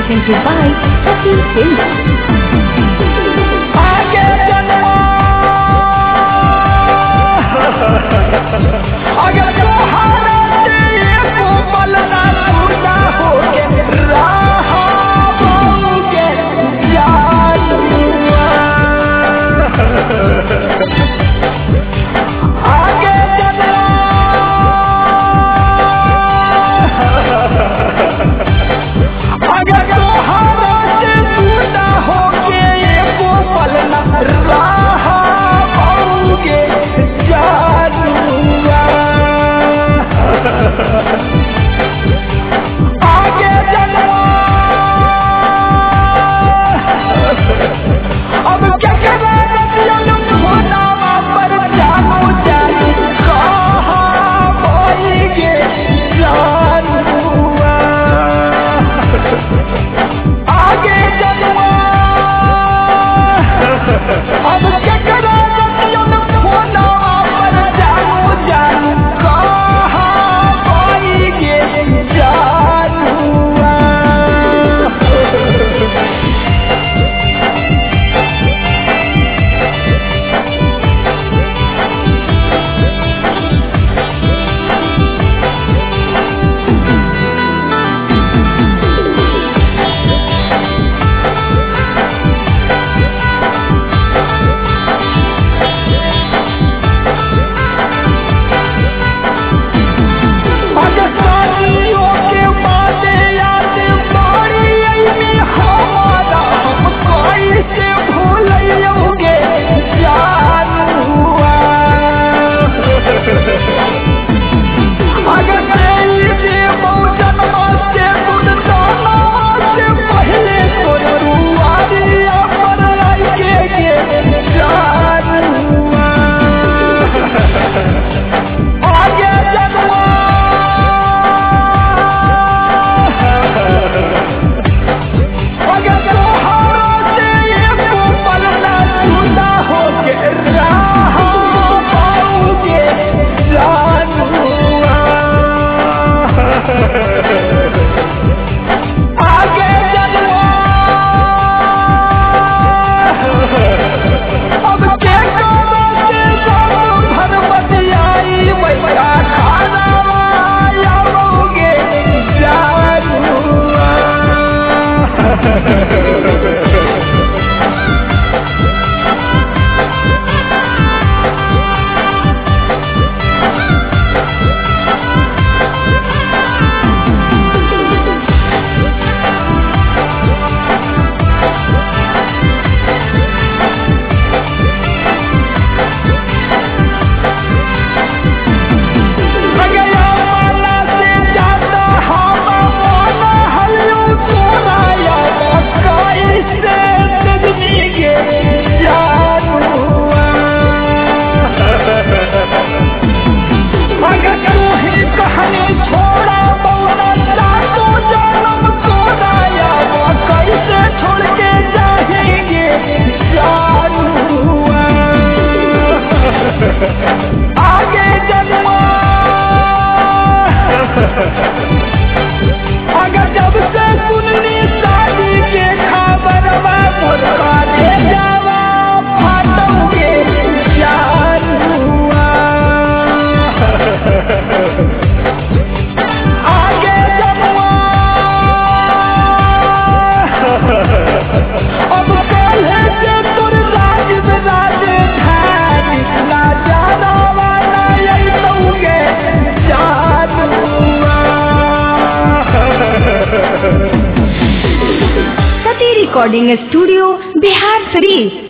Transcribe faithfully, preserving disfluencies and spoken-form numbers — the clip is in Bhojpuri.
presented by Sati Films. आगे जन्मा अगर तोहरा से एको पल ना छूटा होके रहा पाऊंगे जानुआ आगे जन्मा अगर तोहरा से छूटा होके एको पल ना रहा पाऊंगे जानुआ आगे जन्मा अब क्या करा होना पर जानू जानी कहाँ पाएंगे जानुआ आगे जन्मा अब क्या करा होना पर जानू जानी कहाँ पाएंगे जानुआ अगर शादियों के बाद याद बारी आई हमारा हम कैसे भूलोगे जानुआ अगर तेरी देवो जन्म से दूध दाना से पहले तो रुआरिया पर आएंगे जानुआ आगे जन्मा अगर तोहरा से एको पल ना छूटा होके रहा पाऊंगे जानुआ आगे जन्मा अब के करो से सब भर बतियाई वैसा खाना आयोगे जानुआ गया माला से जाता हम माला हल्लू सोनाया कैसे सजनी के जानुआ अगर तू ही कहानी छोड़ा बोला तो जन्म सोनाया कैसे छोड़ के जाएंगे जानुआ आगे जन्मा अगर जब से सुननी शादी के खबर मुर्गा दे जावा फाटोगे जानुआ आगे जन्मा अब कल से तुर राज राजधानी ना जाना वाला यही तोगे जानुआ Sati Recording Studio, Bihar Sharif.